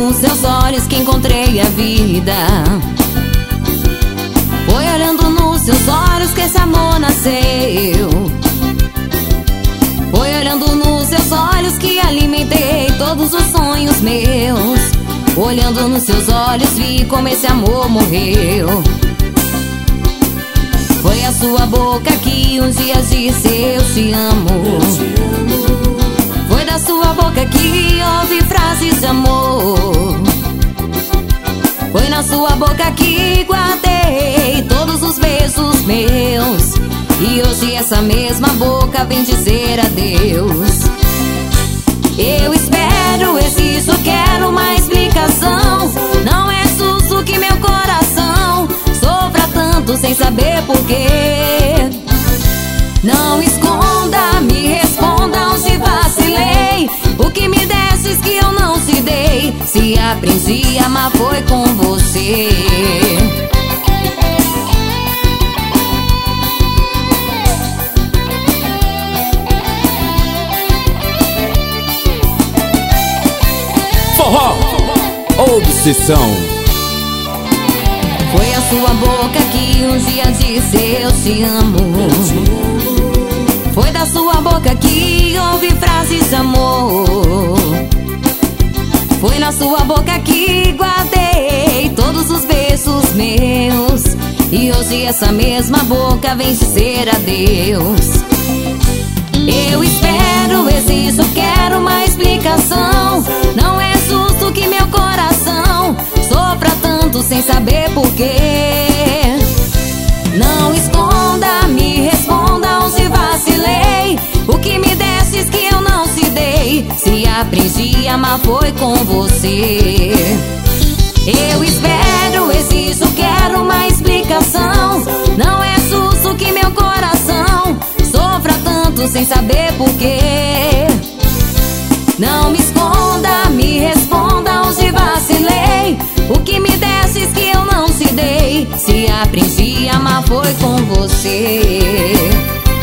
nos seus olhos que encontrei a vida. Foi olhando nos seus olhos que esse amor nasceu. Foi olhando nos seus olhos que alimentei todos os sonhos meus. Olhando nos seus olhos vi como esse amor morreu. Foi a sua boca que um dia disse eu te amo. Foi da sua boca que ouvi frases de amor. Foi na sua boca que guardei todos os beijos meus. E hoje essa mesma boca vem dizer adeus. Eu espero, existo, quero uma explicação. Não é justo que meu coração sofra tanto sem saber porquê. Não esconda, me responda onde vacilei. O que me destes que eu não te dei. Se aprendi a amar foi com você. Forró, obsessão. Foi a sua boca que um dia disse eu te amo. Foi da sua boca que ouvi frases de amor. Foi na sua boca que guardei todos os beijos meus. E hoje essa mesma boca vem dizer adeus. Eu espero, existo, quero uma explicação. Não é justo que meu coração sofra tanto sem saber porquê. Não esconda, me responda onde vacilei. O que me destes que eu não te dei. Se aprendi a amar foi com você. Eu espero, existo, quero uma explicação. Não é justo que meu coração sofra tanto sem saber porquê. Não me esconda, me responda onde vacilei. O que me destes que eu não te dei. Se aprendi a amar foi com você.